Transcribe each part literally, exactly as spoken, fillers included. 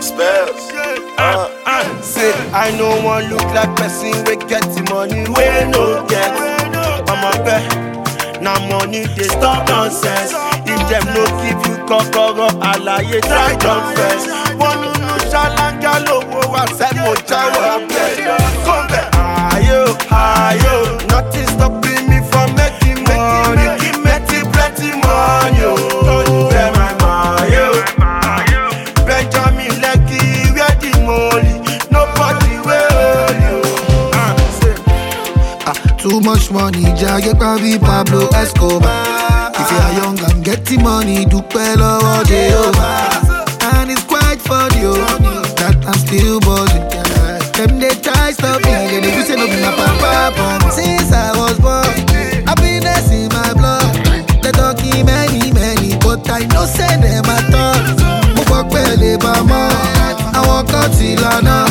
Spells. Uh, uh. Say I no one look like person we get the money we no get. I'm a bet. Now money they stop nonsense. If them no give you kokoro, alaye try confess. One no shalanga lowo wa se mo jawa bet. Come back, ayo, ayo. Nothing stopping me from making money. Making plenty money, oh. Don't them my money, Benjamin Lekki, where the money? Nobody will hold you. Ah, say. Ah, too much money, Jagge Pavi Pablo Escobar. If you are young and getting money, do well all day over. And it's quite funny, oh, that I'm still buzzing. Them they try stop me, they they say no be my papa. But since I was born, happiness in my blood. They talking many many, but I no say them at all. Mo fuck pele mama, I walk out till I know.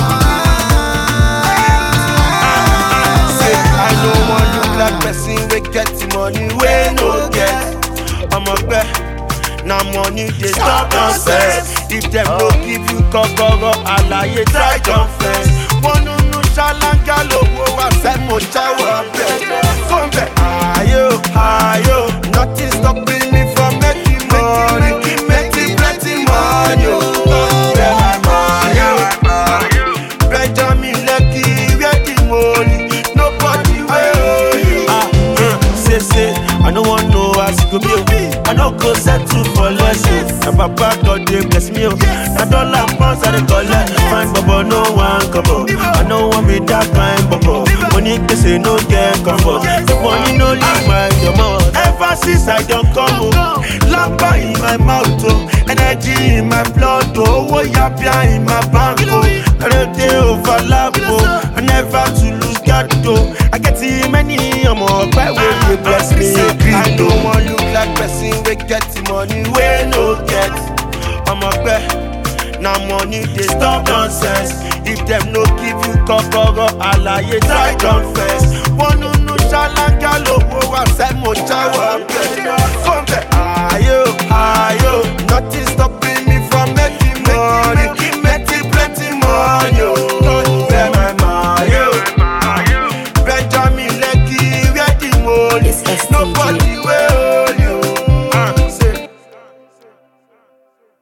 Say I no one look like person we get the money we no get. I'm a bet. Now money they stop nonsense. If them no give you kokoro, alaye try confess. One no no shalanga lowo wa se mo jawa bet. Come back, ayo, ayo. Nothing stopping me from making money, making plenty money. Oh, yeah, money. Benjamin Lekki, where the money? Nobody will you. Ah, uh, say say, I no want no as go be. I no go settle for less. Na papa God dey bless me. Na dollar pounds I dey collect. Fine bobo no one couple. I no want me that kind bobo. Money they say no get comfort. The money no leave my your mouth. Ever since I don't come home, lamba in my mouth, oh, energy in my blood, oh, oh yapia in my bank, oh, I don't dey overlap, oh, I never to lose God, oh, I get too many, I'm all by way they bless me. I don't want look like person we get the money we no get. I'm a bet. Now money they stop nonsense. If them no give you kokoro, alaye try confess. One no no shalanga lowo wa se mo jawa bet.